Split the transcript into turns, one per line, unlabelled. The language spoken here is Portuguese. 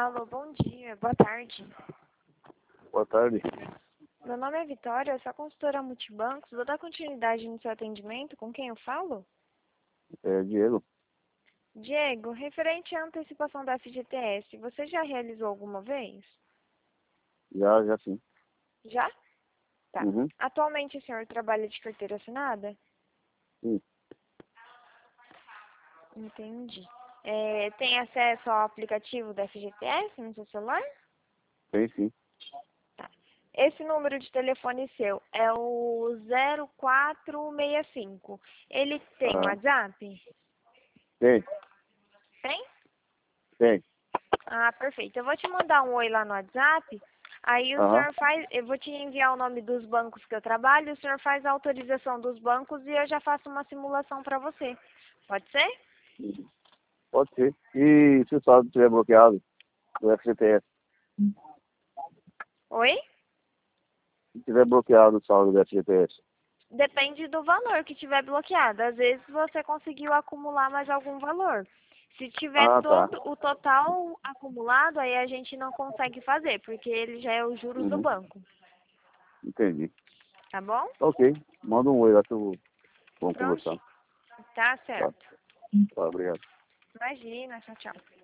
Alô, bom dia, boa tarde.
Boa tarde.
Meu nome é Vitória, eu sou a consultora Multibancos. Vou dar continuidade no seu atendimento. Com quem eu falo?
É Diego.
Diego, referente à antecipação da FGTS, você já realizou alguma vez?
Já sim.
Já? Tá.
Uhum.
Atualmente o senhor trabalha de carteira assinada?
Sim.
Entendi. Tem acesso ao aplicativo da FGTS no seu celular?
Tem sim.
Tá. Esse número de telefone seu é o 0465. Ele tem
Ah,
WhatsApp?
tem.
Tem?
Tem.
Ah, perfeito. Eu vou te mandar um oi lá no WhatsApp. Aí o
Aham.
senhor faz, eu vou te enviar o nome dos bancos que eu trabalho, o senhor faz a autorização dos bancos e eu já faço uma simulação para você. Pode ser?
Pode ser. E se o saldo estiver bloqueado do FGTS?
Oi?
Se estiver bloqueado o saldo do FGTS?
Depende do valor que tiver bloqueado. Às vezes você conseguiu acumular mais algum valor. Se tiver
Ah, tá.
todo o total acumulado, aí a gente não consegue fazer, porque ele já é os juros do
Uhum.
banco.
Entendi.
Tá bom?
Ok. Manda um oi lá que eu vou conversar.
Prontinho. Tá
Tá.
certo.
Tá, obrigado.
Imagina, tchau, tchau.